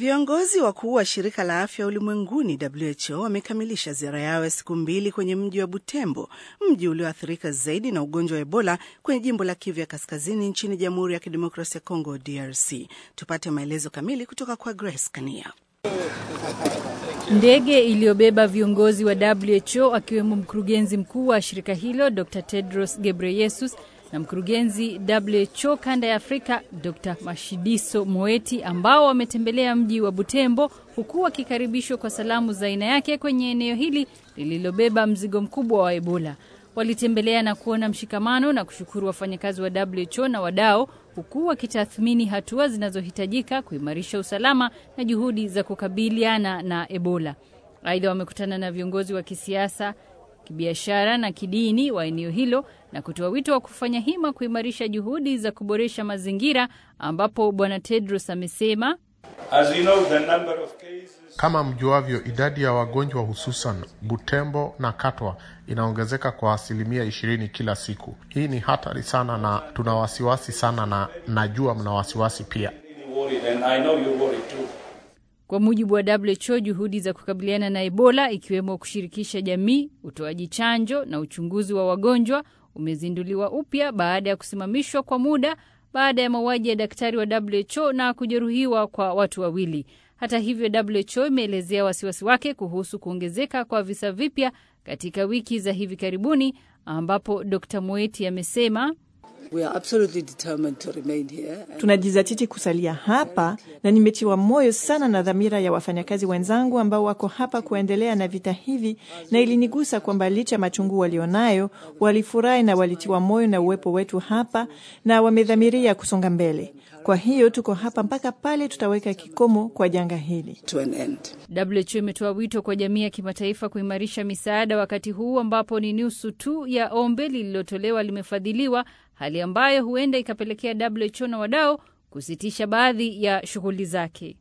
Viongozi wakuu wa shirika la afya ulimwenguni WHO wamekamilisha ziara yao ya siku 2 kwenye mji wa Butembo, mji ulioathirika zaidi na ugonjwa wa Ebola kwenye jimbo la Kivu ya Kaskazini nchini Jamhuri ya Kidemokrasia ya Kongo DRC. Tupate maelezo kamili kutoka kwa Grace Kania. Ndege iliyobeba viongozi wa WHO akiwemo mkurugenzi mkuu wa shirika hilo Dr. Tedros Ghebreyesus na mkurugenzi WHO kanda ya Afrika Dr. Mashidiso Moeti, ambao wametembelea mji wa Butembo huku wakikaribishwa kwa salamu za aina yake kwenye eneo hili lililobeba mzigo mkubwa wa Ebola. Walitembelea na kuona mshikamano na kushukuru wafanyakazi wa WHO na wadau, huku wakitathmini hatua zinazohitajika kuimarisha usalama na juhudi za kukabiliana na Ebola. Aidha, wamekutana na viongozi wa kisiasa, kibiashara na kidini wa eneo hilo na kutoa wito wa kufanya hima kuimarisha juhudi za kuboresha mazingira, ambapo Bwana Tedros amesema, kama mjuavyo, idadi ya wagonjwa hususan Butembo na Katwa inaongezeka kwa 20% kila siku. Hii ni hatari sana na tuna wasiwasi sana, na najua mna wasiwasi pia. Kwa mujibu wa WHO, juhudi za kukabiliana na Ebola ikiwemo kushirikisha jamii, utoaji chanjo na uchunguzi wa wagonjwa umezinduliwa upya baada ya kusimamishwa kwa muda baada ya mauaji ya daktari wa WHO na kujeruhiwa kwa watu 2. Hata hivyo, WHO imeelezea wasiwasi wake kuhusu kuongezeka kwa visa vipya katika wiki za hivi karibuni, ambapo Dr. Moeti amesema, tunajizatiti kusalia hapa na nimetiwa moyo sana na dhamira ya wafanyakazi wenzangu ambao wako hapa kuendelea na vita hivi, na ilinigusa kwamba licha machungu walionayo walifurahi na walitiwa moyo na uwepo wetu hapa na wamedhamiria kusonga mbele. Kwa hiyo tuko hapa mpaka pale tutaweka kikomo kwa janga hili. WHO imetoa wito kwa jamii ya kimataifa kuimarisha misaada wakati huu ambapo ni nusu tu ya ombi lililotolewa limefadhiliwa, hali ambayo huenda ikapelekea WHO na wadau kusitisha baadhi ya shughuli zake.